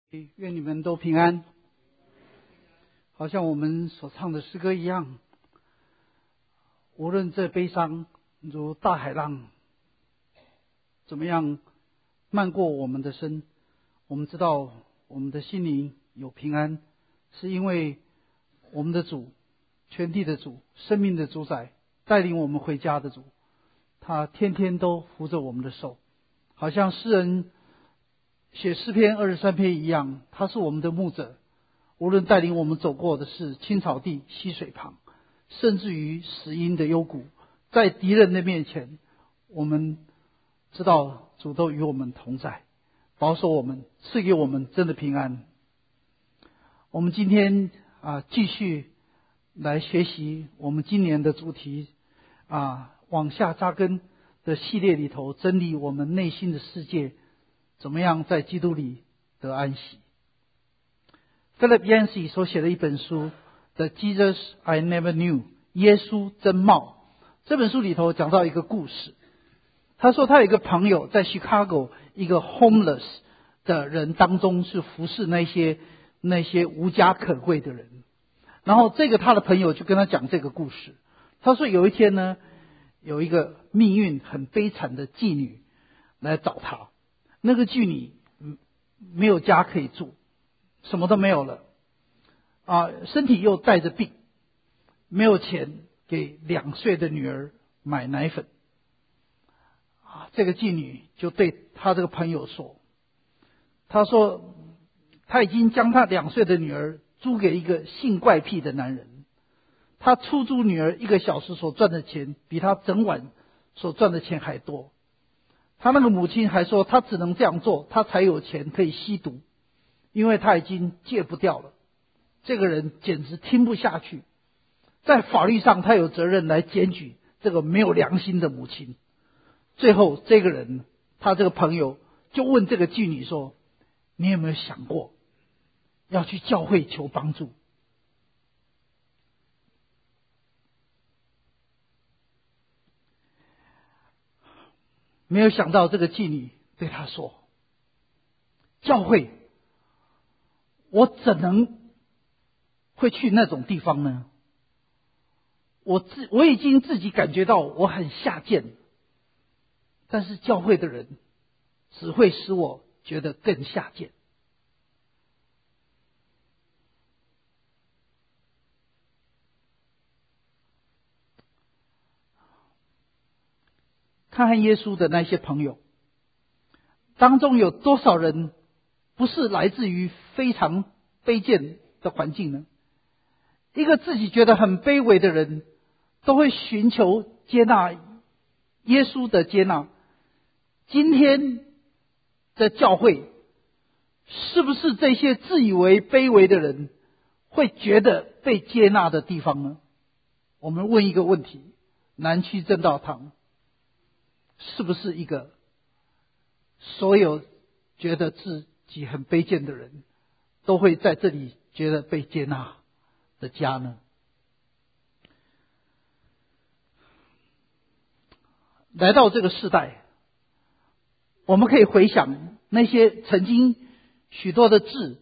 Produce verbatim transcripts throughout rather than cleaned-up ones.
愿你们都平安，好像我们所唱的诗歌一样，无论这悲伤如大海浪怎么样漫过我们的身，我们知道我们的心灵有平安，是因为我们的主，全地的主，生命的主宰，带领我们回家的主，他天天都扶着我们的手，好像诗人写诗篇二十三篇一样，他是我们的牧者，无论带领我们走过的是青草地、溪水旁，甚至于死荫的幽谷，在敌人的面前，我们知道主都与我们同在，保守我们，赐给我们真的平安。我们今天啊，继续来学习我们今年的主题啊，往下扎根的系列里头，真理我们内心的世界怎么样在基督里得安息。 Philip Yancey 所写的一本书 The Jesus I Never Knew 耶稣真貌，这本书里头讲到一个故事。他说他有一个朋友在 Chicago 一个 homeless 的人当中是服侍那些那些无家可归的人，然后这个他的朋友就跟他讲这个故事。他说有一天呢，有一个命运很悲惨的妓女来找他，那个妓女没有家可以住，什么都没有了啊，身体又带着病，没有钱给两岁的女儿买奶粉啊。这个妓女就对他这个朋友说，他说他已经将他两岁的女儿租给一个性怪癖的男人，他出租女儿一个小时所赚的钱比他整晚所赚的钱还多。他那个母亲还说，他只能这样做，他才有钱可以吸毒，因为他已经戒不掉了。这个人简直听不下去，在法律上他有责任来检举这个没有良心的母亲。最后这个人，他这个朋友就问这个妓女说，你有没有想过要去教会求帮助？没有想到这个妓女对他说，教会我怎能会去那种地方呢？我自我已经自己感觉到我很下贱，但是教会的人只会使我觉得更下贱。看看耶稣的那些朋友当中，有多少人不是来自于非常卑贱的环境呢？一个自己觉得很卑微的人都会寻求接纳耶稣的接纳。今天的教会是不是这些自以为卑微的人会觉得被接纳的地方呢？我们问一个问题，南区正道堂是不是一个所有觉得自己很卑贱的人都会在这里觉得被接纳的家呢？来到这个世代，我们可以回想那些曾经许多的字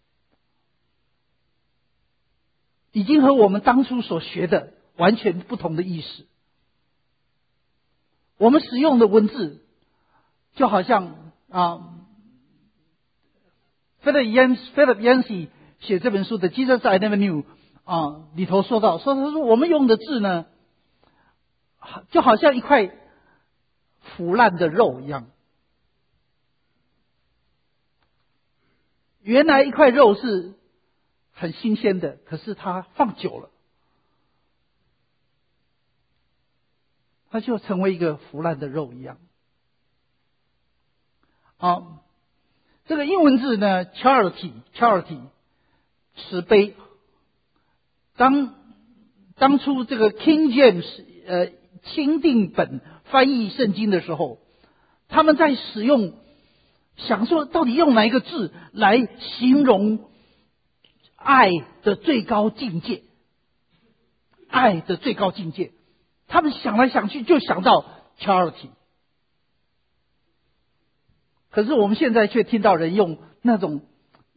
已经和我们当初所学的完全不同的意思。我们使用的文字就好像啊 Philip Yancey 写这本书的 Jesus I Never Knew 啊里头说到，说他说我们用的字呢，就好像一块腐烂的肉一样。原来一块肉是很新鲜的，可是它放久了，它就成为一个腐烂的肉一样。啊，这个英文字呢 charity charity 慈悲。当当初这个 King James 呃钦定本翻译圣经的时候，他们在使用想说到底用哪一个字来形容爱的最高境界，爱的最高境界，他们想来想去就想到 charity。 可是我们现在却听到人用那种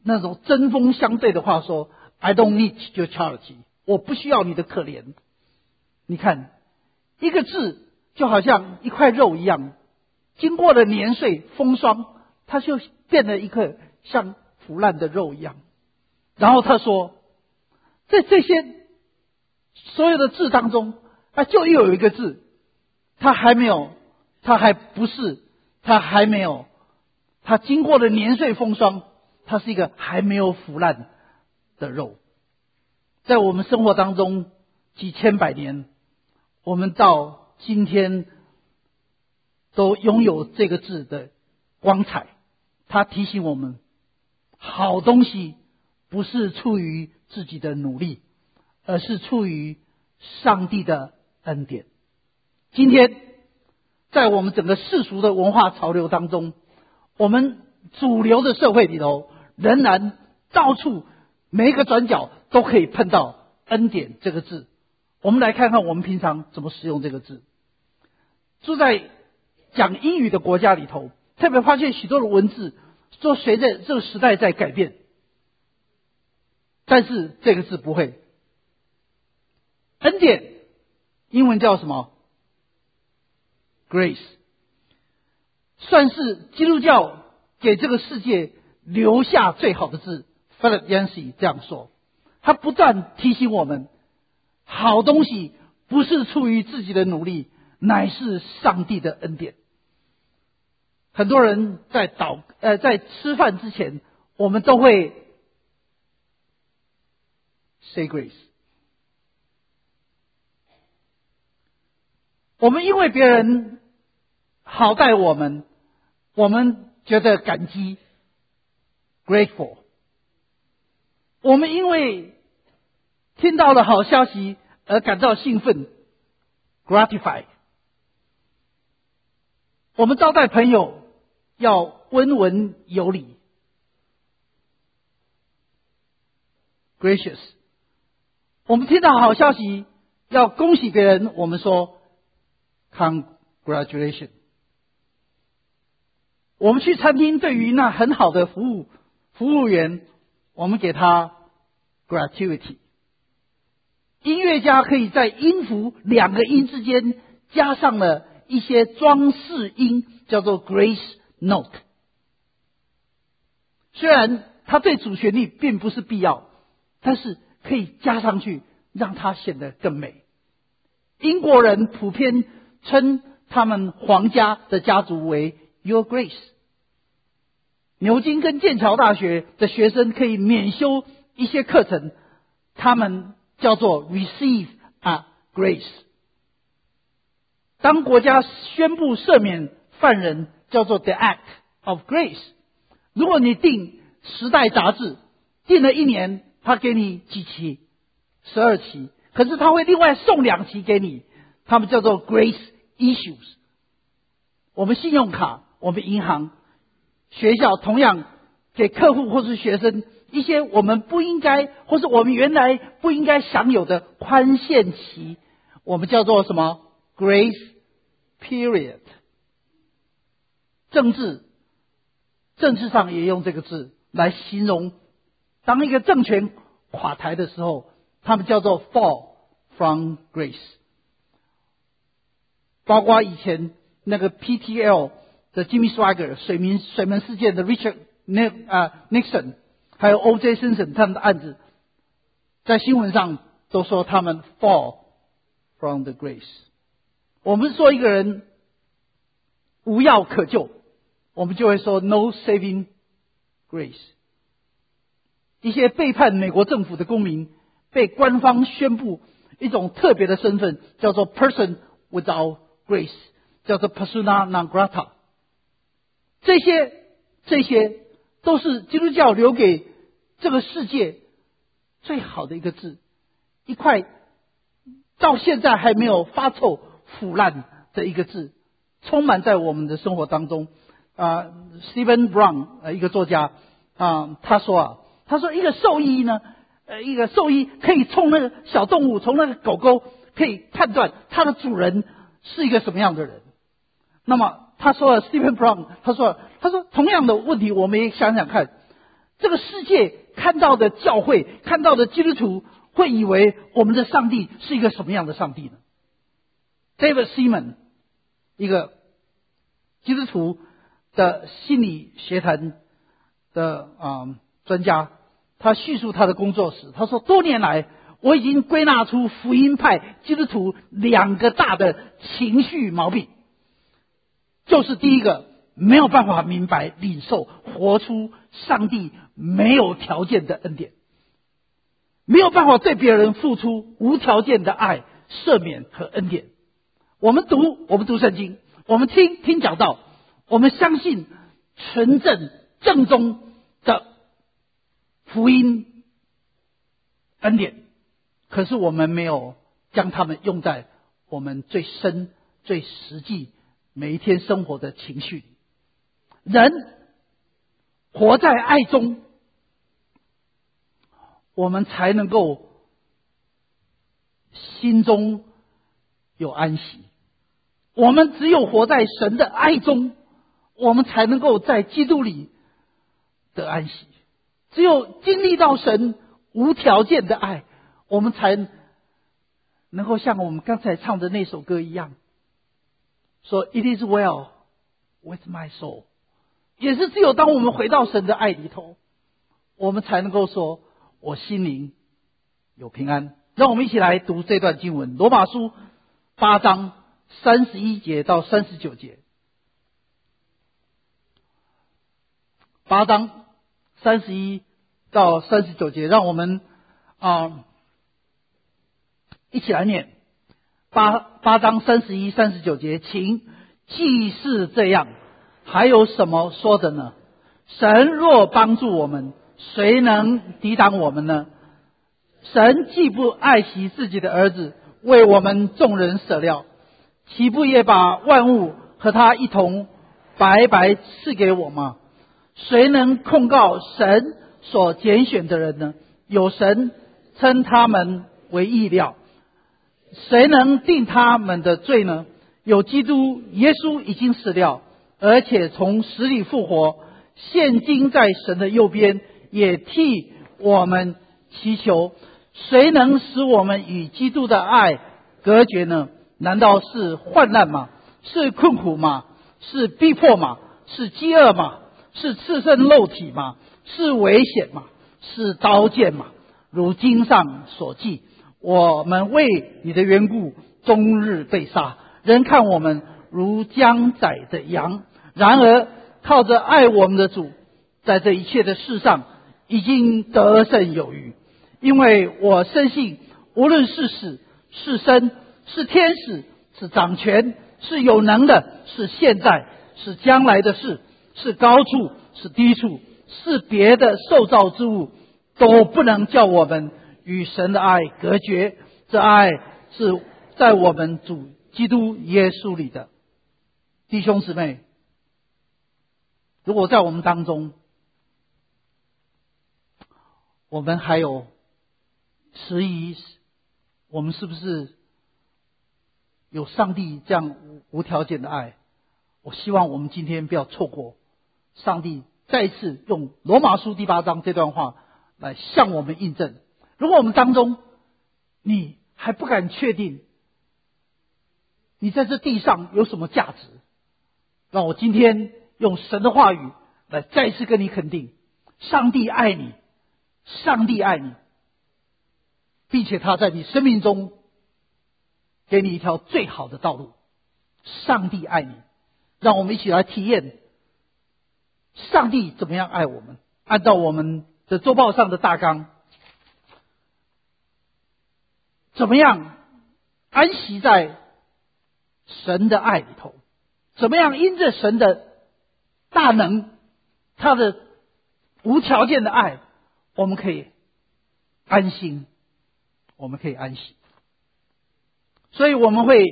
那种针锋相对的话说 I don't need your charity， 我不需要你的可怜。你看，一个字就好像一块肉一样，经过了年岁风霜，它就变了一个像腐烂的肉一样。然后他说，在这些所有的字当中，啊，就又有一个字，它还没有，它还不是，它还没有，它经过了年岁风霜，它是一个还没有腐烂的肉。在我们生活当中几千百年，我们到今天都拥有这个字的光彩。它提醒我们，好东西不是出于自己的努力，而是出于上帝的恩典。今天在我们整个世俗的文化潮流当中，我们主流的社会里头，仍然到处每一个转角都可以碰到恩典这个字。我们来看看我们平常怎么使用这个字。住在讲英语的国家里头，特别发现许多的文字都随着这个时代在改变，但是这个字不会。恩典英文叫什么？ Grace， 算是基督教给这个世界留下最好的字。 Philip Yancey 这样说，他不断提醒我们，好东西不是出于自己的努力，乃是上帝的恩典。很多人在祷呃在吃饭之前，我们都会 say grace。 我们因为别人好待我们，我们觉得感激 grateful。 我们因为听到了好消息而感到兴奋 gratify。 我们招待朋友要温文有礼 gracious。 我们听到好消息要恭喜别人，我们说 congratulation。 我们去餐厅，对于那很好的服务服务员，我们给他 gratuity。 音乐家可以在音符两个音之间加上了一些装饰音，叫做 grace note。 虽然它对主旋律并不是必要，但是可以加上去，让它显得更美。英国人普遍称他们皇家的家族为 Your Grace。 牛津跟剑桥大学的学生可以免修一些课程，他们叫做 Receive a Grace。 当国家宣布赦免犯人，叫做 The Act of Grace。 如果你订时代杂志，订了一年，他给你几期？十二期，可是他会另外送两期给你，他们叫做 Grace Issues。 我们信用卡，我们银行、学校同样给客户或是学生一些我们不应该，或是我们原来不应该享有的宽限期，我们叫做什么？ Grace Period。 政治政治上也用这个字来形容，当一个政权垮台的时候，他们叫做 fall from grace。 包括以前那个 P T L 的 Jimmy Swaggart 水门水门事件的 Richard Nixon， 还有 O J Simpson 他们的案子，在新闻上都说他们 fall from the grace。 我们说一个人无药可救，我们就会说 no saving grace。 一些背叛美国政府的公民被官方宣布一种特别的身份，叫做 person without grace， 叫做 persona non grata。 这些这些都是基督教留给这个世界最好的一个字，一块到现在还没有发臭腐烂的一个字，充满在我们的生活当中。啊 Stephen Brown 呃一个作家啊，他说啊，他说一个兽医呢，呃一个兽医可以从那个小动物，从那个狗狗可以判断它的主人是一个什么样的人。那么他说了 Stephen Brown 他说他说同样的问题我们也想想看， 这个世界看到的教会，看到的基督徒，会以为我们的上帝是一个什么样的上帝呢？ David Seaman 一个基督徒的心理学坛的啊、呃、专家，他叙述他的工作时，他说多年来我已经归纳出福音派基督徒两个大的情绪毛病，就是第一个，没有办法明白领受活出上帝没有条件的恩典，没有办法对别人付出无条件的爱、赦免和恩典。我们读我们读圣经，我们听听讲道，我们相信纯正正宗的福音恩典，可是我们没有将它们用在我们最深最实际每一天生活的情绪里。人活在爱中，我们才能够心中有安息。我们只有活在神的爱中，我们才能够在基督里得安息。只有经历到神无条件的爱，我们才能够像我们刚才唱的那首歌一样，说 It is well with my soul。 也是只有当我们回到神的爱里头，我们才能够说我心灵有平安。让我们一起来读这段经文，罗马书八章三十一节到三十九节。八章三十一到三十九节，让我们啊、呃、一起来念。八八章三十一、三十九节，请既是这样，还有什么说的呢？神若帮助我们，谁能抵挡我们呢？神既不爱惜自己的儿子，为我们众人舍了，岂不也把万物和他一同白白赐给我吗？谁能控告神所拣选的人呢？有神称他们为义了。谁能定他们的罪呢？有基督耶稣已经死了，而且从死里复活，现今在神的右边，也替我们祈求。谁能使我们与基督的爱隔绝呢？难道是患难吗？是困苦吗？是逼迫吗？是饥饿吗？是赤身肉体吗？是危险吗？是刀剑吗？如经上所记，我们为你的缘故终日被杀，人看我们如将宰的羊。然而靠着爱我们的主，在这一切的事上已经得胜有余。因为我深信，无论是死是生，是天使，是掌权，是有能的，是现在，是将来的事，是高处，是低处，是别的受造之物，都不能叫我们与神的爱隔绝。这爱是在我们主基督耶稣里的。弟兄姊妹，如果在我们当中，我们还有迟疑，我们是不是有上帝这样无条件的爱？我希望我们今天不要错过上帝再一次用罗马书第八章这段话来向我们印证。如果我们当中你还不敢确定你在这地上有什么价值，让我今天用神的话语来再次跟你肯定，上帝爱你，上帝爱你，并且他在你生命中给你一条最好的道路。上帝爱你，让我们一起来体验上帝怎么样爱我们。按照我们的周报上的大纲，怎么样安息在神的爱里头，怎么样因着神的大能，他的无条件的爱，我们可以安心，我们可以安息。所以我们会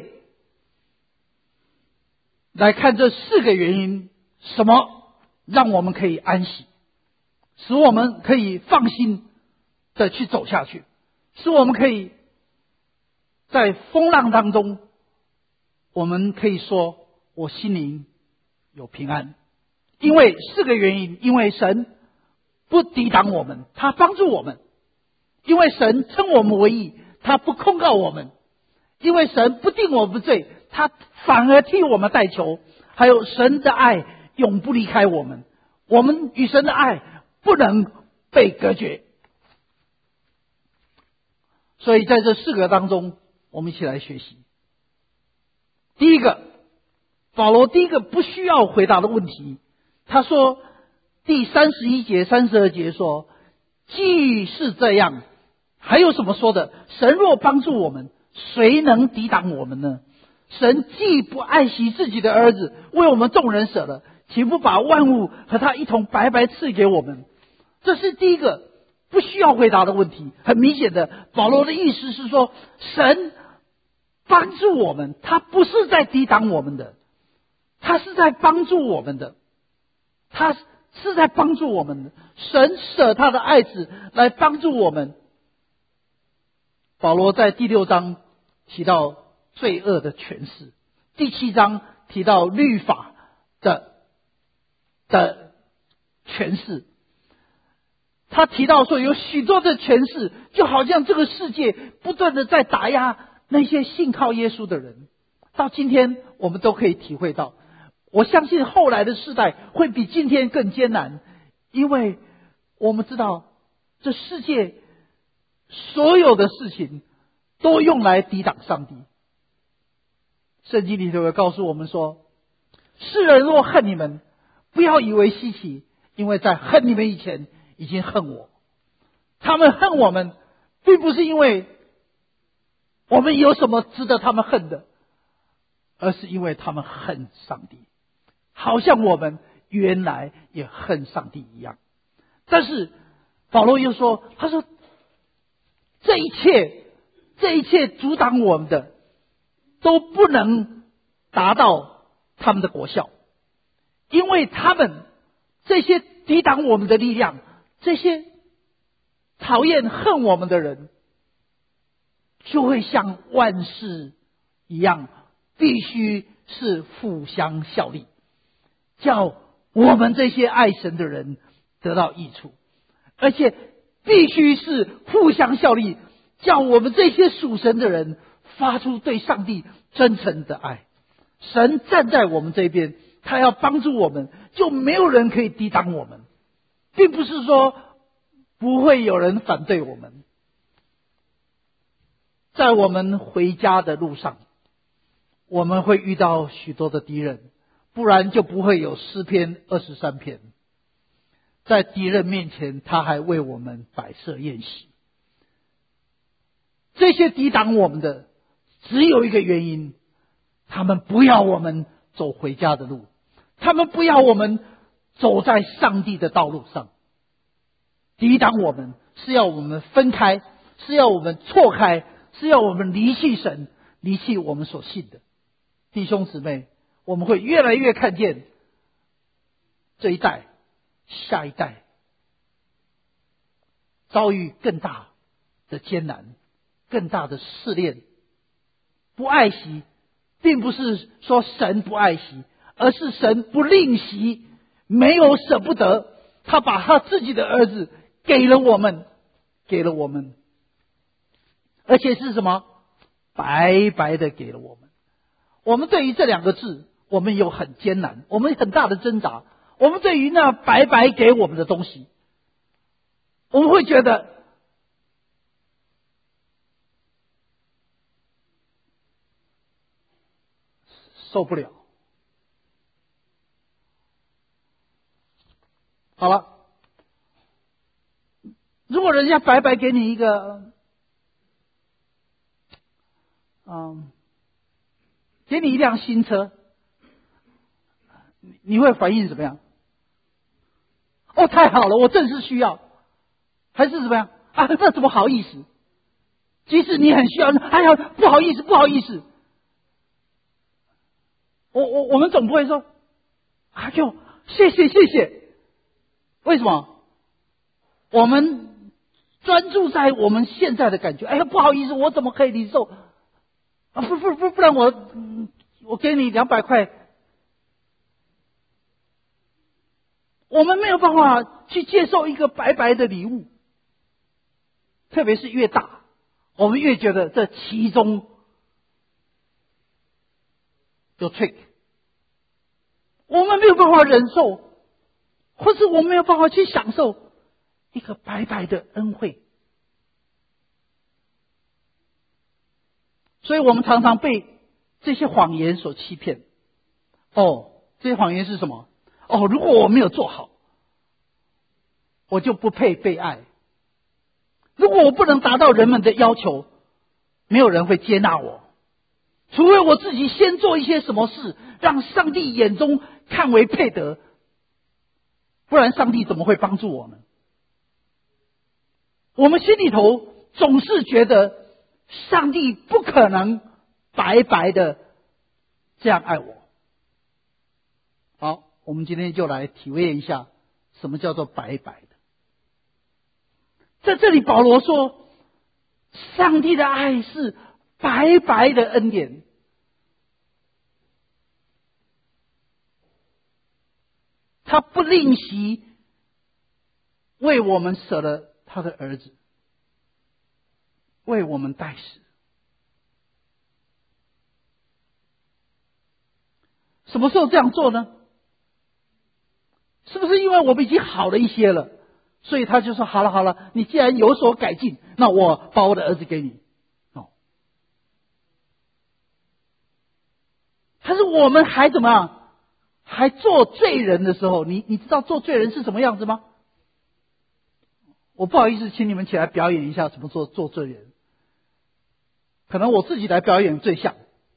来看这四个原因，什么让我们可以安息，使我们可以放心的去走下去，使我们可以在风浪当中，我们可以说我心灵有平安。因为四个原因，因为神不抵挡我们，他帮助我们。因为神称我们为义，他不控告我们；因为神不定我们罪，他反而替我们代求。还有神的爱永不离开我们，我们与神的爱不能被隔绝。所以在这四个当中，我们一起来学习。第一个，保罗第一个不需要回答的问题，他说第三十一节三十二节说，既是这样，还有什么说的？神若帮助我们，谁能抵挡我们呢？神既不爱惜自己的儿子，为我们众人舍了，岂不把万物和他一同白白赐给我们？这是第一个不需要回答的问题。很明显的，保罗的意思是说，神帮助我们，他不是在抵挡我们的，他是在帮助我们的，他是在帮助我们的。神舍他的爱子来帮助我们。保罗在第六章提到罪恶的权势，第七章提到律法的的权势。他提到说，有许多的权势，就好像这个世界不断的在打压那些信靠耶稣的人。到今天我们都可以体会到，我相信后来的世代会比今天更艰难，因为我们知道这世界所有的事情都用来抵挡上帝。圣经里头有告诉我们说，世人若恨你们，不要以为稀奇，因为在恨你们以前已经恨我。他们恨我们，并不是因为我们有什么值得他们恨的，而是因为他们恨上帝，好像我们原来也恨上帝一样。但是保罗又说，他说这一切这一切阻挡我们的都不能达到他们的果效，因为他们这些抵挡我们的力量，这些讨厌恨我们的人，就会像万事一样，必须是互相效力，叫我们这些爱神的人得到益处，而且必须是互相效力，叫我们这些属神的人发出对上帝真诚的爱。神站在我们这边，他要帮助我们，就没有人可以抵挡我们，并不是说不会有人反对我们。在我们回家的路上，我们会遇到许多的敌人，不然就不会有诗篇二十三篇。在敌人面前，他还为我们摆设宴席。这些抵挡我们的只有一个原因，他们不要我们走回家的路，他们不要我们走在上帝的道路上。抵挡我们是要我们分开，是要我们错开，是要我们离弃神，离弃我们所信的。弟兄姊妹，我们会越来越看见这一代下一代遭遇更大的艰难，更大的试炼。不爱惜，并不是说神不爱惜，而是神不吝惜，没有舍不得，他把他自己的儿子给了我们，给了我们，而且是什么？白白的给了我们。我们对于这两个字，我们有很艰难，我们很大的挣扎。我们对于那白白给我们的东西，我们会觉得受不了。好了，如果人家白白给你一个，嗯，给你一辆新车，你会反应怎么样？哦，太好了，我正是需要，还是怎么样？啊，这怎么好意思？即使你很需要，哎呀，不好意思，不好意思。我我我们总不会说，啊，就谢谢谢谢。为什么？我们专注在我们现在的感觉。哎呀，不好意思，我怎么可以领受？啊，不不不，不然我、嗯、我给你两百块。 我们没有办法去接受一个白白的礼物，特别是越大，我们越觉得这其中有 trick， 我们没有办法忍受，或是我们没有办法去享受一个白白的恩惠。所以我们常常被这些谎言所欺骗。哦，这些谎言是什么？哦，如果我没有做好，我就不配被爱。如果我不能达到人们的要求，没有人会接纳我。除非我自己先做一些什么事，让上帝眼中看为配得，不然上帝怎么会帮助我呢？我们心里头总是觉得上帝不可能白白的这样爱我。好，我们今天就来体会一下什么叫做白白的。在这里保罗说，上帝的爱是白白的恩典。他不吝惜为我们舍了他的儿子，为我们代死。什么时候这样做呢？是不是因为我们已经好了一些了，所以他就说好了好了，你既然有所改进，那我把我的儿子给你。哦，还是我们还怎么样？还做罪人的时候，你你知道做罪人是什么样子吗？我不好意思，请你们起来表演一下怎么做做罪人。可能我自己来表演最像。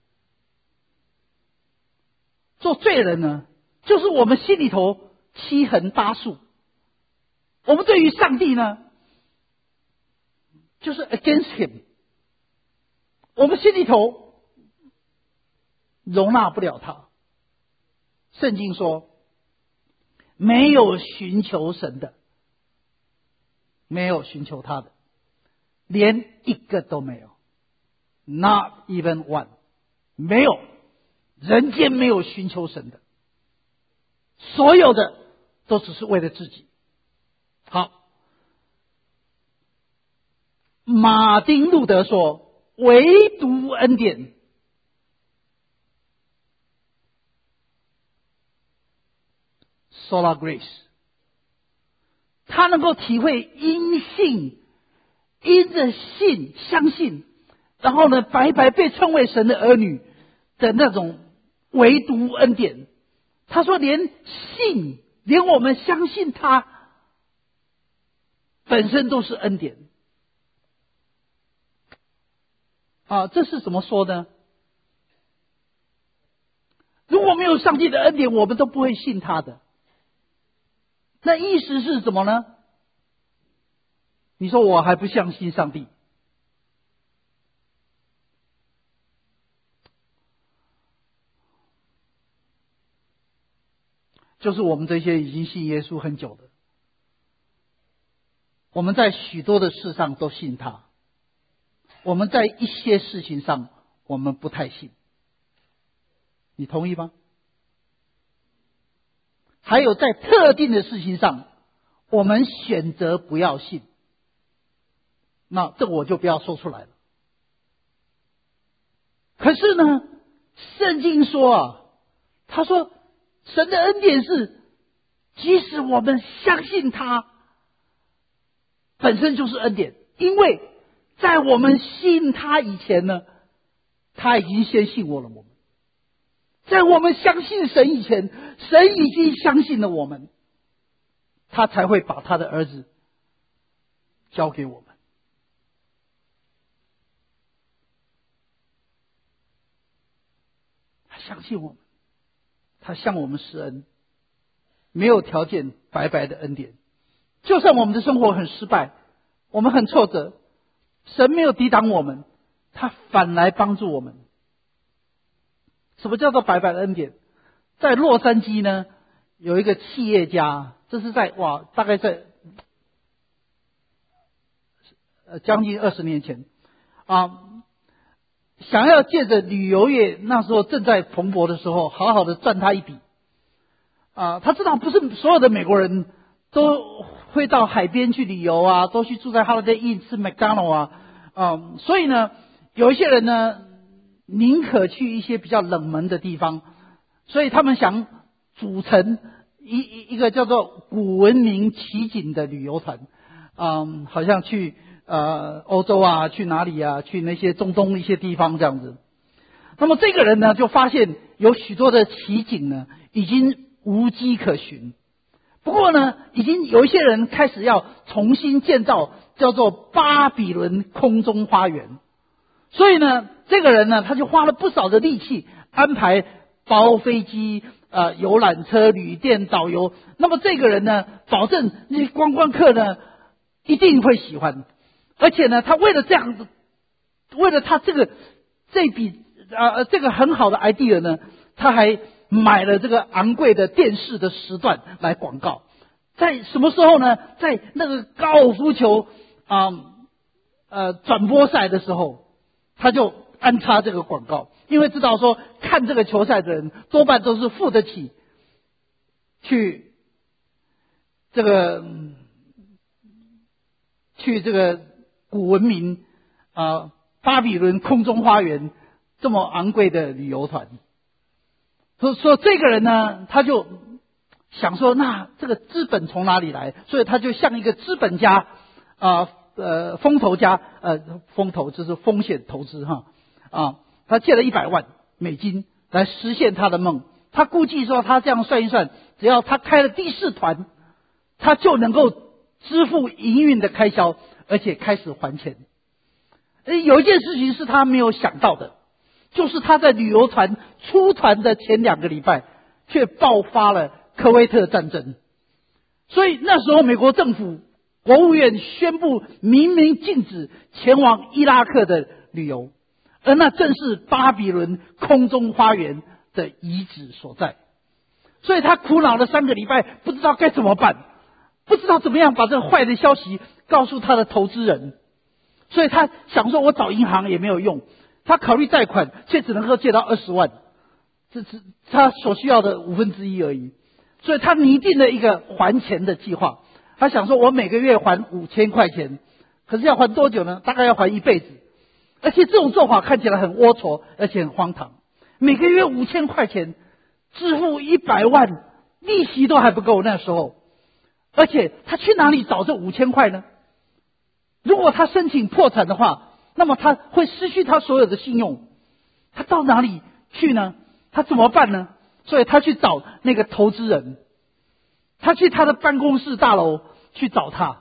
做罪人呢，就是我们心里头七横八竖。我们对于上帝呢，就是 against him。我们心里头容纳不了他。圣经说，没有寻求神的，没有寻求他的，连一个都没有。Not even one， 没有，人间没有寻求神的，所有的都只是为了自己。好，马丁路德说，唯独恩典，Sola Grace， 他能够体会因信，因着信相信，然后呢白白被称为神的儿女的那种唯独恩典。他说连信，连我们相信他本身都是恩典啊！这是怎么说呢？如果没有上帝的恩典，我们都不会信他的。那意思是什么呢？你说我还不相信上帝，就是我们这些已经信耶稣很久的，我们在许多的事上都信他，我们在一些事情上我们不太信。你同意吗？还有在特定的事情上，我们选择不要信。那这我就不要说出来了。可是呢，圣经说啊，他说神的恩典是，即使我们相信他，本身就是恩典，因为在我们信他以前呢，他已经先信我了我们。在我们相信神以前，神已经相信了我们，他才会把他的儿子交给我们。他相信我们，他向我们施恩，没有条件白白的恩典。就算我们的生活很失败，我们很挫折，神没有抵挡我们，他反来帮助我们。什么叫做白白的恩典？在洛杉矶呢，有一个企业家，这是在哇，大概在呃将近二十年前啊，想要借着旅游业那时候正在蓬勃的时候，好好的赚他一笔啊，他知道不是所有的美国人都会到海边去旅游啊，都去住在 Holiday Inn 吃 McDonald 啊，啊，所以呢，有一些人呢，宁可去一些比较冷门的地方，所以他们想组成一一一个叫做古文明奇景的旅游团，嗯，好像去呃欧洲啊，去哪里啊，去那些中东一些地方这样子。那么这个人呢，就发现有许多的奇景呢，已经无迹可寻。不过呢，已经有一些人开始要重新建造叫做巴比伦空中花园。所以呢，这个人呢，他就花了不少的力气安排包飞机、呃游览车、旅店、导游。那么这个人呢，保证那些观光客呢一定会喜欢。而且呢，他为了这样子，为了他这个这笔呃这个很好的 idea 呢，他还买了这个昂贵的电视的时段来广告。在什么时候呢？在那个高尔夫球啊 呃, 呃转播赛的时候，他就安插这个广告，因为知道说看这个球赛的人多半都是付得起去这个去这个古文明啊、呃、巴比伦空中花园这么昂贵的旅游团。所以说这个人呢，他就想说，那这个资本从哪里来？所以他就像一个资本家啊呃风投家呃风投就是风险投资哈啊，他借了一百万美金来实现他的梦。他估计说，他这样算一算，只要他开了第四团，他就能够支付营运的开销，而且开始还钱。有一件事情是他没有想到的，就是他在旅游团出团的前两个礼拜，却爆发了科威特战争。所以那时候美国政府国务院宣布明明禁止前往伊拉克的旅游，而那正是巴比伦空中花园的遗址所在。所以他苦恼了三个礼拜，不知道该怎么办，不知道怎么样把这个坏的消息告诉他的投资人。所以他想说，我找银行也没有用，他考虑贷款，却只能够借到二十万，这是他所需要的五分之一而已。所以他拟定了一个还钱的计划。他想说，我每个月还五千块钱，可是要还多久呢？大概要还一辈子。而且这种做法看起来很龌龊，而且很荒唐。每个月五千块钱，支付一百万，利息都还不够那时候。而且他去哪里找这五千块呢？如果他申请破产的话，那么他会失去他所有的信用。他到哪里去呢？他怎么办呢？所以他去找那个投资人，他去他的办公室大楼去找他。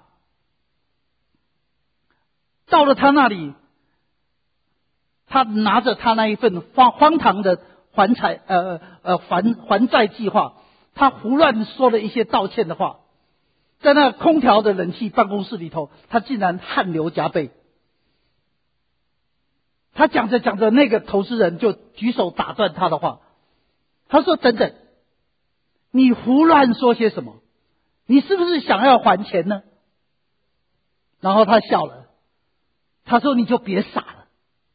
到了他那里，他拿着他那一份荒荒唐的还财呃呃还还债计划，他胡乱说了一些道歉的话。在那空调的冷气办公室里头，他竟然汗流浃背。他讲着讲着，那个投资人就举手打断他的话。他说：“等等，你胡乱说些什么？你是不是想要还钱呢？”然后他笑了，他说：“你就别傻了，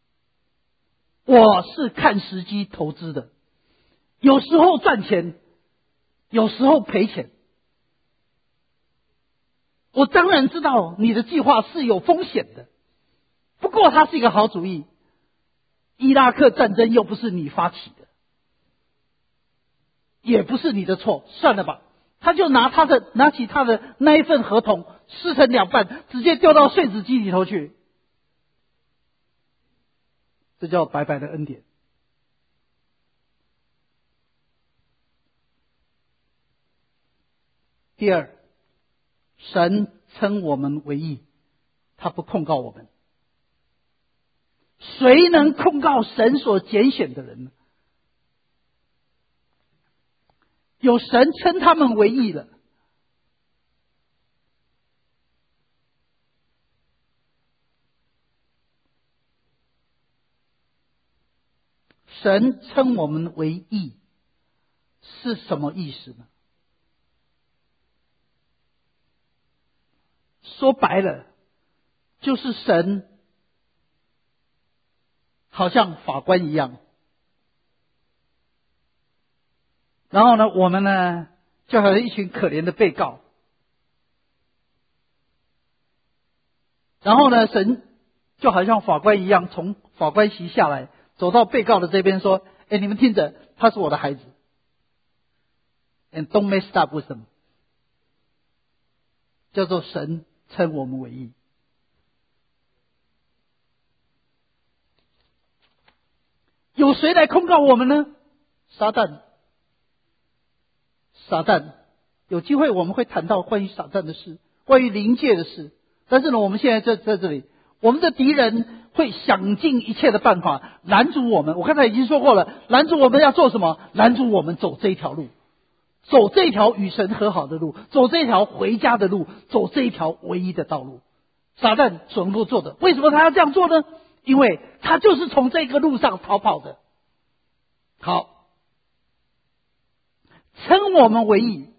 我是看时机投资的，有时候赚钱，有时候赔钱。我当然知道你的计划是有风险的，不过它是一个好主意。伊拉克战争又不是你发起的，也不是你的错，算了吧。”他就拿他的拿起他的那一份合同，撕成两半，直接丢到碎纸机里头去。这叫白白的恩典。第二，神称我们为义，他不控告我们。谁能控告神所拣选的人呢？有神称他们为义了。神称我们为义是什么意思呢？说白了，就是神好像法官一样，然后呢，我们呢就好像一群可怜的被告。然后呢，神就好像法官一样，从法官席下来，走到被告的这边说：“哎，你们听着，他是我的孩子 ，and don't mess up with them。”叫做神称我们为义。有谁来控告我们呢？撒旦。撒旦。有机会我们会谈到关于撒旦的事，关于灵界的事。但是呢，我们现在在在这里，我们的敌人会想尽一切的办法拦阻我们。我刚才已经说过了，拦阻我们要做什么？拦阻我们走这一条路，走这一条与神和好的路，走这一条回家的路，走这一条唯一的道路。撒旦所能够做的，为什么他要这样做呢？因为他就是从这个路上逃跑的。好，称我们为义，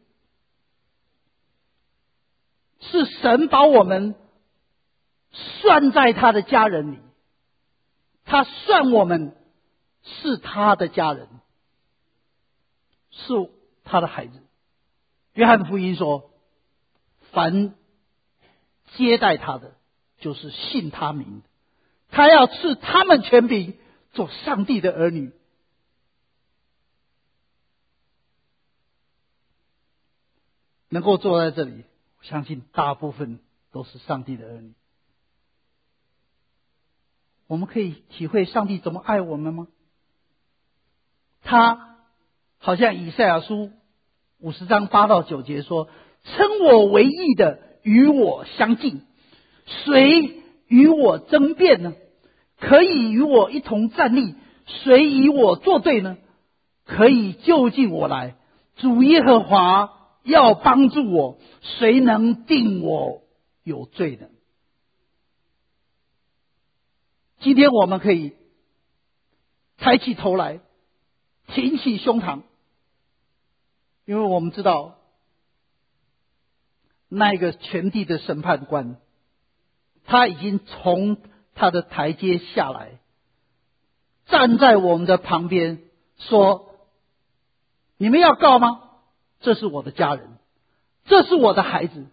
是神把我们算在他的家人里，他算我们是他的家人，是他的孩子。约翰福音说，凡接待他的，就是信他名的，他要赐他们权柄做上帝的儿女。能够坐在这里，我相信大部分都是上帝的儿女。我们可以体会上帝怎么爱我们吗？他好像以赛亚书五十章八到九节说：“称我为义的与我相近，谁与我争辩呢？可以与我一同站立，谁与我作对呢？可以就近我来。主耶和华要帮助我，谁能定我有罪呢？”今天我们可以抬起头来，挺起胸膛，因为我们知道那个全地的审判官，他已经从他的台阶下来，站在我们的旁边说：“你们要告吗？这是我的家人，这是我的孩子。”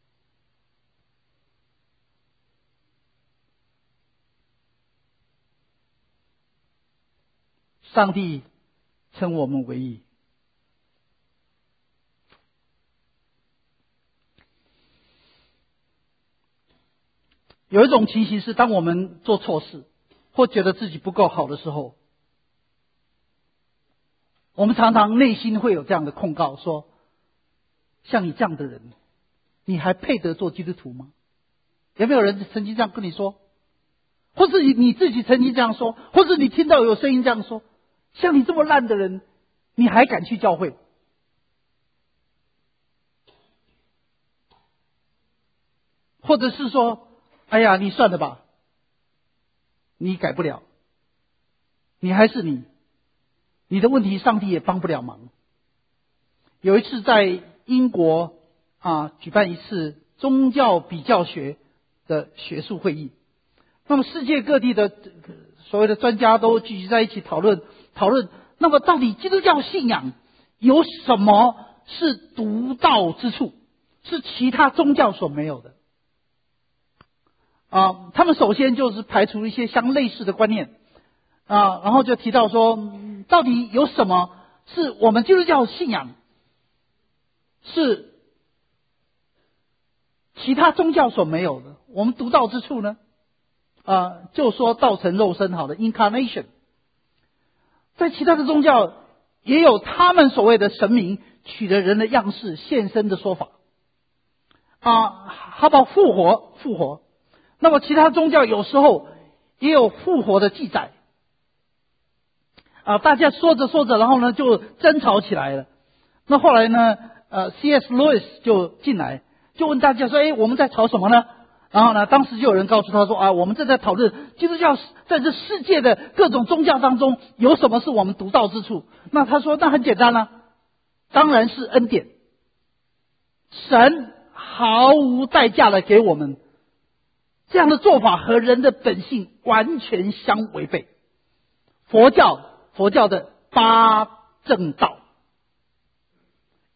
上帝称我们为义。有一种情形是，当我们做错事或觉得自己不够好的时候，我们常常内心会有这样的控告，说：像你这样的人，你还配得做基督徒吗？有没有人曾经这样跟你说？或是你你自己曾经这样说，或是你听到有声音这样说：像你这么烂的人，你还敢去教会？或者是说：哎呀，你算了吧，你改不了，你还是你，你的问题上帝也帮不了忙。有一次在英国啊举办一次宗教比较学的学术会议，那么世界各地的所谓的专家都聚集在一起讨论讨论，那么到底基督教信仰有什么是独到之处，是其他宗教所没有的啊？他们首先就是排除一些相类似的观念啊，然后就提到说，到底有什么是我们基督教信仰是其他宗教所没有的，我们独到之处呢？啊，就说道成肉身好了 ，incarnation。在其他的宗教也有他们所谓的神明取得人的样式现身的说法啊，还包括复活复活。那么其他宗教有时候也有复活的记载啊，大家说着说着，然后呢就争吵起来了。那后来呢，呃 ，C S Lewis 就进来，就问大家说：“哎，我们在吵什么呢？”然后呢，当时就有人告诉他说：“啊，我们正在讨论基督教在这世界的各种宗教当中有什么是我们独到之处。”那他说：“那很简单啦，当然是恩典，神毫无代价的给我们。这样的做法和人的本性完全相违背。佛教佛教的八正道，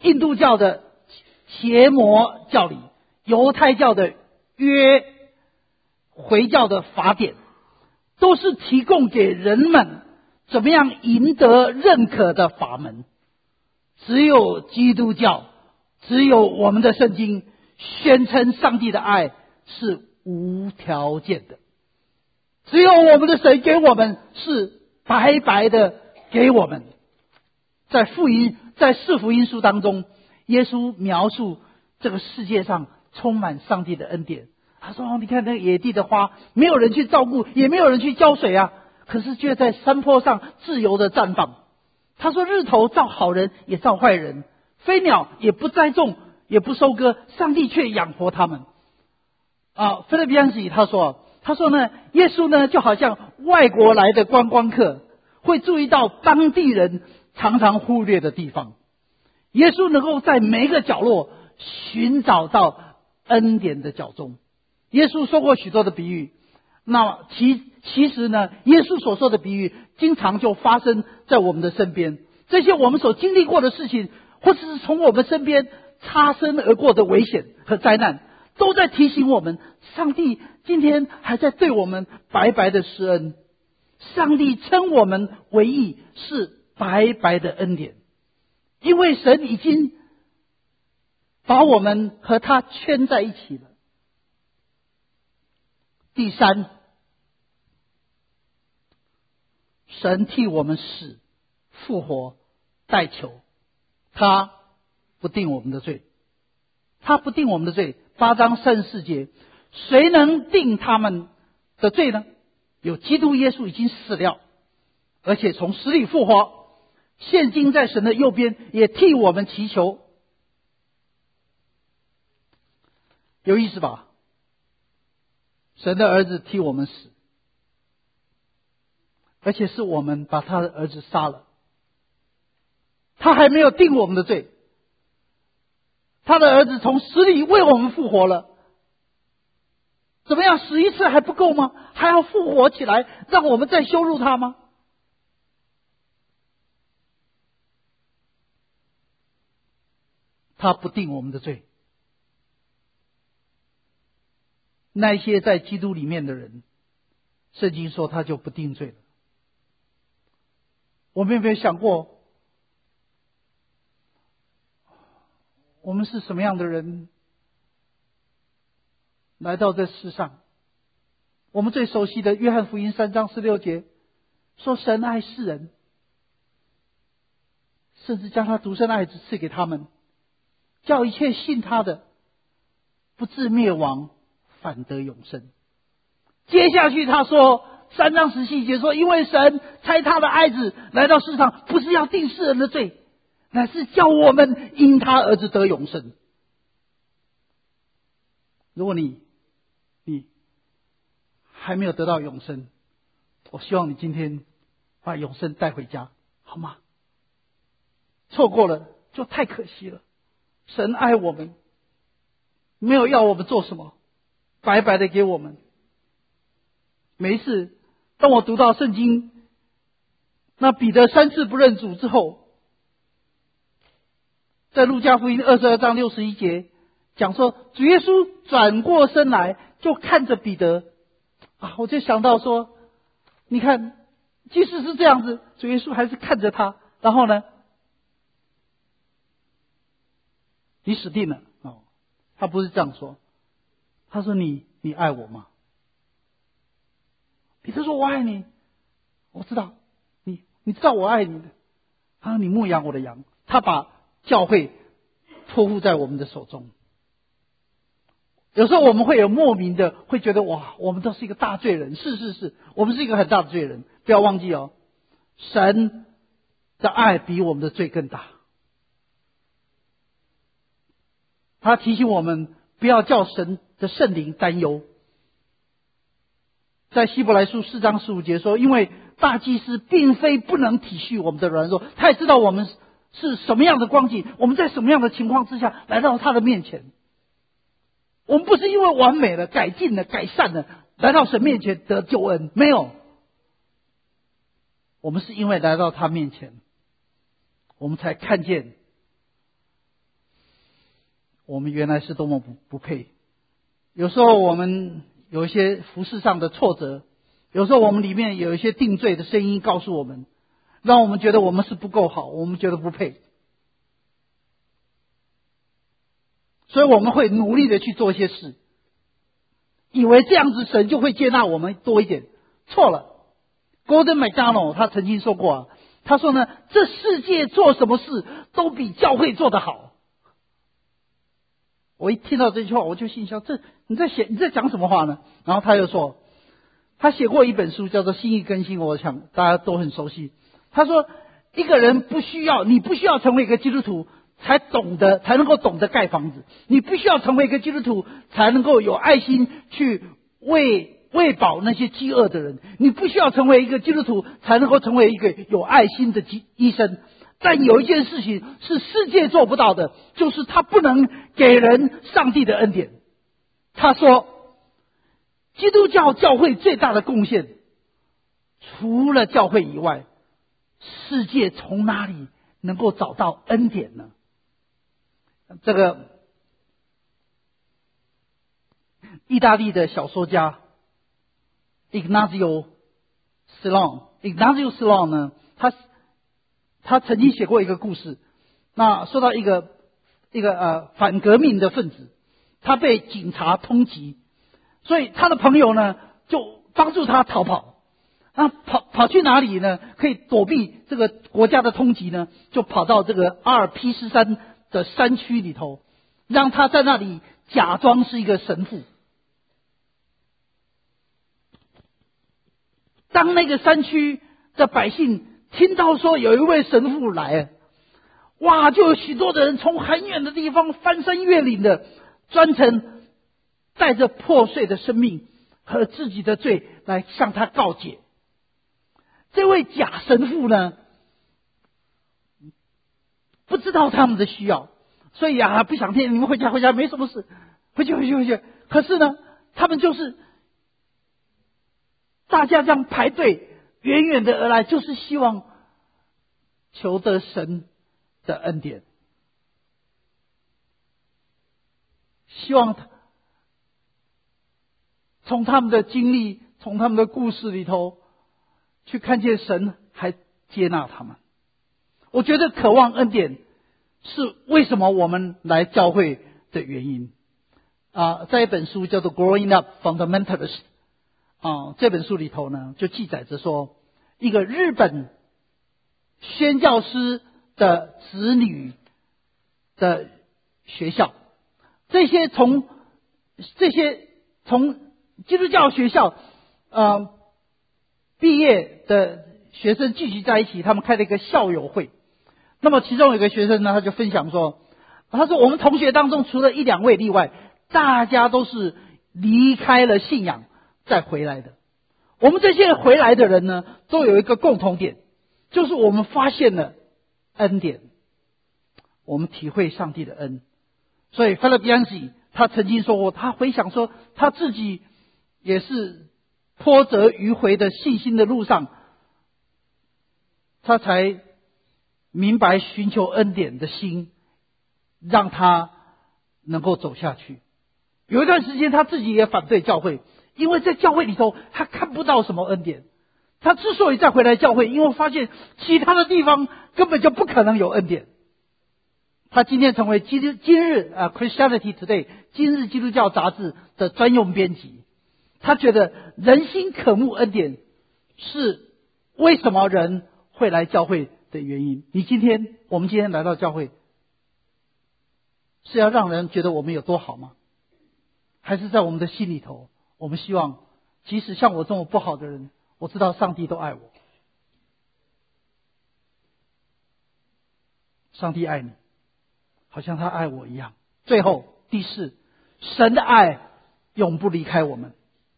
印度教的邪魔教理，犹太教的约，回教的法典，都是提供给人们怎么样赢得认可的法门。只有基督教，只有我们的圣经宣称上帝的爱是无条件的，只有我们的神给我们是白白的给我们。在福音，在四福音书当中，耶稣描述这个世界上充满上帝的恩典。他说，哦，你看那个野地的花，没有人去照顾，也没有人去浇水啊，可是却在山坡上自由的绽放。他说，日头照好人也照坏人，飞鸟也不栽种也不收割，上帝却养活他们。啊，菲律宾语他说，他说呢，耶稣呢就好像外国来的观光客，会注意到当地人常常忽略的地方。耶稣能够在每一个角落寻找到恩典的脚踪。耶稣说过许多的比喻，那其其实呢，耶稣所说的比喻经常就发生在我们的身边。这些我们所经历过的事情，或者是从我们身边擦身而过的危险和灾难，都在提醒我们，上帝今天还在对我们白白的施恩。上帝称我们为义，是白白的恩典，因为神已经把我们和他圈在一起了。第三，神替我们死、复活、代求，他不定我们的罪，他不定我们的罪。八章三十四节，谁能定他们的罪呢？有基督耶稣已经死了，而且从死里复活，现今在神的右边，也替我们祈求。有意思吧？神的儿子替我们死，而且是我们把他的儿子杀了，他还没有定我们的罪，他的儿子从死里为我们复活了。怎么样，死一次还不够吗？还要复活起来，让我们再羞辱他吗？他不定我们的罪。那些在基督里面的人，圣经说他就不定罪了。我们有没有想过，我们是什么样的人来到这世上？我们最熟悉的约翰福音三章十六节说，神爱世人，甚至将他独生爱子赐给他们，叫一切信他的不至灭亡，反得永生。接下去他说，三章十七节说，因为神差他的爱子来到世上，不是要定世人的罪，乃是叫我们因他儿子得永生。如果你你还没有得到永生，我希望你今天把永生带回家，好吗？错过了就太可惜了。神爱我们，没有要我们做什么，白白的给我们。每一次当我读到圣经，那彼得三次不认主之后，在路加福音二十二章六十一节讲说，主耶稣转过身来就看着彼得啊，我就想到说，你看，即使是这样子，主耶稣还是看着他，然后呢，你死定了哦，他不是这样说，他说你你爱我吗？彼得说我爱你，我知道，你你知道我爱你的。他说你牧养我的羊。他把教会托付在我们的手中。有时候我们会有莫名的会觉得，哇，我们都是一个大罪人。是是是，我们是一个很大的罪人。不要忘记哦，神的爱比我们的罪更大。他提醒我们不要叫神的圣灵担忧。在希伯来书四章十五节说，因为大祭司并非不能体恤我们的软弱，他也知道我们是什么样的光景，我们在什么样的情况之下来到他的面前。我们不是因为完美了、改进了、改善了来到神面前得救恩，没有，我们是因为来到他面前，我们才看见我们原来是多么不不配。有时候我们有一些服事上的挫折，有时候我们里面有一些定罪的声音告诉我们，让我们觉得我们是不够好，我们觉得不配，所以我们会努力的去做一些事，以为这样子神就会接纳我们多一点。错了。 Gordon MacDonald 他曾经说过啊，他说呢，这世界做什么事都比教会做得好。我一听到这句话，我就心想，这你在写你在讲什么话呢？然后他又说，他写过一本书叫做《心意更新》，我想大家都很熟悉。他说，一个人不需要，你不需要成为一个基督徒才懂得才能够懂得盖房子，你不需要成为一个基督徒才能够有爱心去为喂饱那些饥饿的人，你不需要成为一个基督徒才能够成为一个有爱心的医生。但有一件事情是世界做不到的，就是他不能给人上帝的恩典。他说，基督教教会最大的贡献，除了教会以外，世界从哪里能够找到恩典呢？这个意大利的小说家Ignazio Silon，Ignazio Silon 呢，他他曾经写过一个故事。那说到一个一个呃反革命的分子，他被警察通缉，所以他的朋友呢就帮助他逃跑。那跑跑去哪里呢？可以躲避这个国家的通缉呢？就跑到这个阿尔卑斯山的山区里头，让他在那里假装是一个神父。当那个山区的百姓听到说有一位神父来，哇，就有许多的人从很远的地方翻山越岭的，专程带着破碎的生命和自己的罪来向他告解。这位假神父呢，不知道他们的需要，所以啊，不想听，你们回家回家，没什么事，回去回去回去。可是呢，他们就是大家这样排队远远的而来，就是希望求得神的恩典，希望从他们的经历，从他们的故事里头去看见神还接纳他们。我觉得渴望恩典是为什么我们来教会的原因啊。在一本书叫做《Growing Up Fundamentalist》啊，这本书里头呢，就记载着说，一个日本宣教师的子女的学校，这些从这些从基督教学校呃毕业的学生聚集在一起，他们开了一个校友会。那么其中有一个学生呢，他就分享说，他说我们同学当中除了一两位例外，大家都是离开了信仰再回来的。我们这些回来的人呢，都有一个共同点，就是我们发现了恩典，我们体会上帝的恩。所以 Philip Yancey 他曾经说过，他回想说他自己也是波折迂回的信心的路上，他才明白寻求恩典的心让他能够走下去。有一段时间他自己也反对教会，因为在教会里头他看不到什么恩典。他之所以再回来教会，因为发现其他的地方根本就不可能有恩典。他今天成为今日今日啊 Christianity Today 今日基督教杂志的专用编辑。他觉得人心渴慕恩典是为什么人会来教会的原因。你今天我们今天来到教会，是要让人觉得我们有多好吗？还是在我们的心里头，我们希望即使像我这么不好的人，我知道上帝都爱我。上帝爱你，好像他爱我一样。最后第四，神的爱永不离开我们。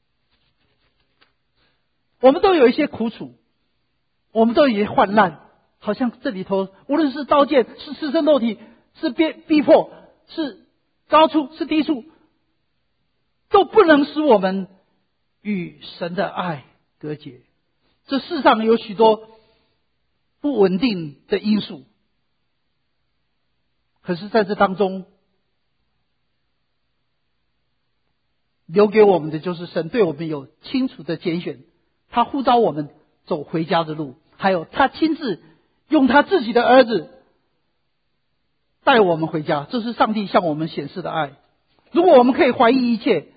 我们都有一些苦楚，我们都有一些患难，好像这里头无论是刀剑，是赤身肉体，是逼逼迫，是高处是低处，都不能使我们与神的爱隔绝。这世上有许多不稳定的因素，可是在这当中， 留给我们的就是神对我们有清楚的拣选，他呼召我们走回家的路，还有他亲自用他自己的儿子带我们回家，这是上帝向我们显示的爱。如果我们可以怀疑一切，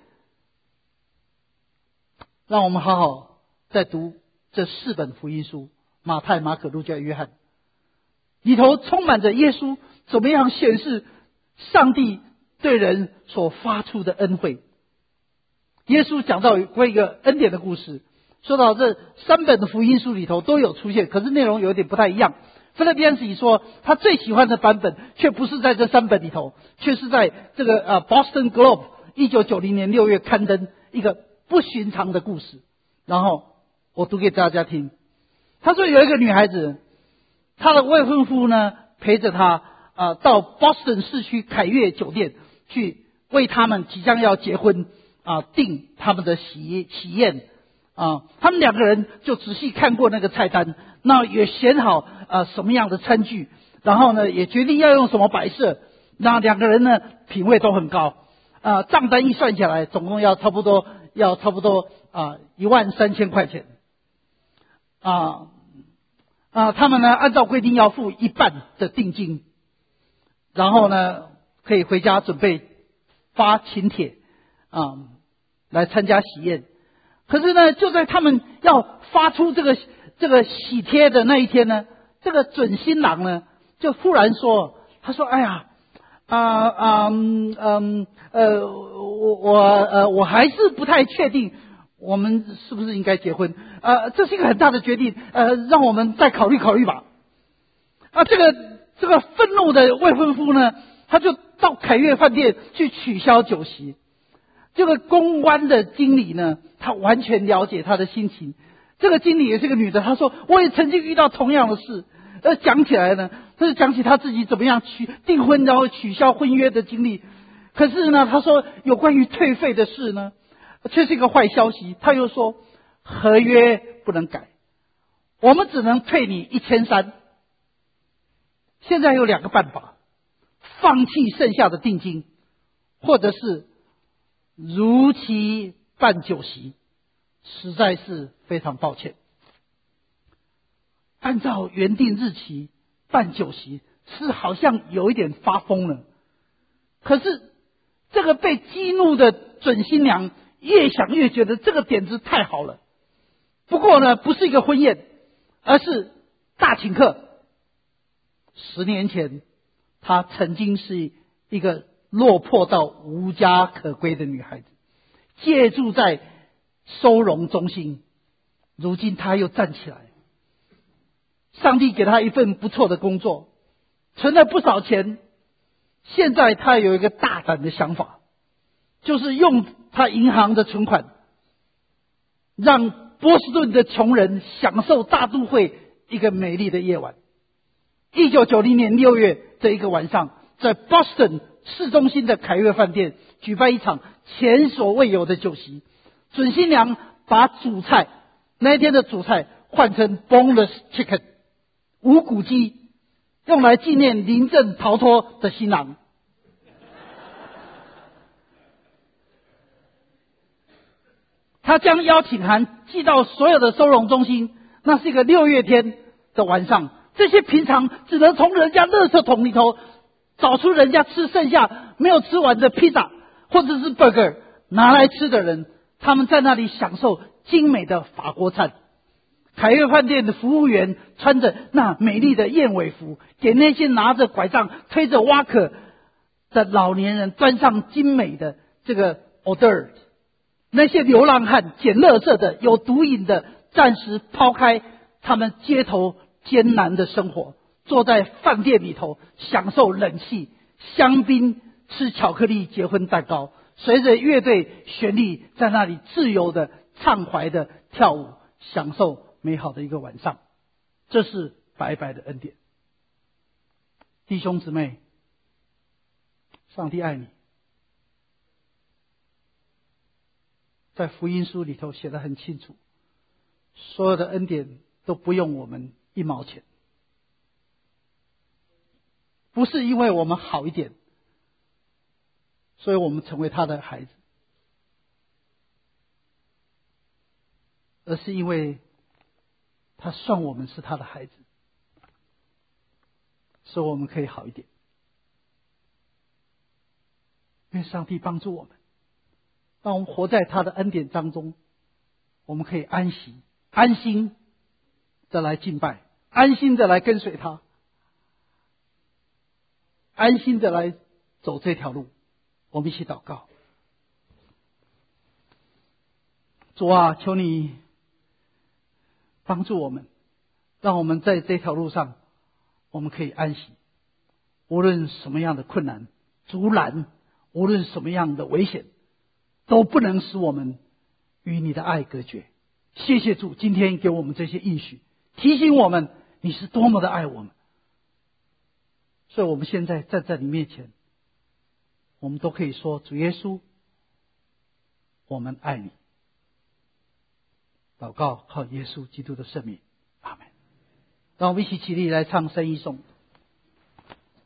让我们好好再读这四本福音书，马太、马可、路加、约翰，里头充满着耶稣怎么样显示上帝对人所发出的恩惠。耶稣讲到过一个恩典的故事，说到这三本的福音书里头都有出现，可是内容有点不太一样。菲律宾里说他最喜欢的版本却不是在这三本里头，却是在这个呃 Boston Globe 一九九零年六月刊登一个不寻常的故事。然后我读给大家听。他说有一个女孩子，她的未婚夫呢陪着她呃到 Boston 市区凯悦酒店去为他们即将要结婚啊订他们的喜喜宴啊，他们两个人就仔细看过那个菜单，那也选好呃什么样的餐具，然后呢也决定要用什么摆设，那两个人呢品味都很高啊，账单一算下来总共要差不多要差不多啊一万三千块钱啊啊，他们呢按照规定要付一半的定金，然后呢可以回家准备发请帖啊来参加喜宴。可是呢，就在他们要发出这个这个喜帖的那一天呢，这个准新郎呢就忽然说，他说：“哎呀，啊啊嗯嗯呃，我我呃我还是不太确定我们是不是应该结婚，呃，这是一个很大的决定，呃，让我们再考虑考虑吧。”啊，这个这个愤怒的未婚夫呢，他就到凯悦饭店去取消酒席。这个公关的经理呢，他完全了解他的心情。这个经理也是个女的，她说我也曾经遇到同样的事。呃，讲起来呢，他就讲起他自己怎么样取订婚然后取消婚约的经历。可是呢，他说有关于退费的事呢，却是一个坏消息。他又说合约不能改，我们只能退你一千三。现在有两个办法，放弃剩下的定金，或者是如期办酒席，实在是非常抱歉。按照原定日期办酒席是好像有一点发疯了，可是这个被激怒的准新娘越想越觉得这个点子太好了。不过呢，不是一个婚宴，而是大请客。十年前，她曾经是一个落魄到无家可归的女孩子，借住在收容中心。如今她又站起来，上帝给她一份不错的工作，存了不少钱。现在她有一个大胆的想法，就是用她银行的存款，让波士顿的穷人享受大都会一个美丽的夜晚。一九九零年六月这一个晚上，在 Boston 市中心的凯悦饭店举办一场前所未有的酒席。准新娘把主菜，那一天的主菜换成 boneless chicken 无骨鸡，用来纪念临阵逃脱的新郎。他将邀请函寄到所有的收容中心。那是一个六月天的晚上，这些平常只能从人家垃圾桶里头找出人家吃剩下没有吃完的披萨或者是 burger 拿来吃的人，他们在那里享受精美的法国餐。凯悦饭店的服务员穿着那美丽的燕尾服，给那些拿着拐杖推着挖可的老年人端上精美的这个 hors d'oeuvre。那些流浪汉捡垃圾的有毒瘾的暂时抛开他们街头艰难的生活，坐在饭店里头享受冷气、香槟、吃巧克力结婚蛋糕，随着乐队旋律在那里自由的畅怀的跳舞，享受美好的一个晚上。这是白白的恩典。弟兄姊妹，上帝爱你。在福音书里头写得很清楚，所有的恩典都不用我们一毛钱，不是因为我们好一点，所以我们成为他的孩子， 而是因为他算我们是他的孩子，所以我们可以好一点。愿上帝帮助我们，让我们活在他的恩典当中，我们可以安息、安心的来敬拜，安心的来跟随他，安心的来走这条路。我们一起祷告。主啊，求你帮助我们，让我们在这条路上我们可以安息，无论什么样的困难阻拦，无论什么样的危险，都不能使我们与你的爱隔绝。谢谢主，今天给我们这些应许，提醒我们你是多么的爱我们。所以我们现在站在你面前，我们都可以说，主耶稣，我们爱你。祷告靠耶稣基督的圣名，阿们。让我们一起起立来唱圣一颂。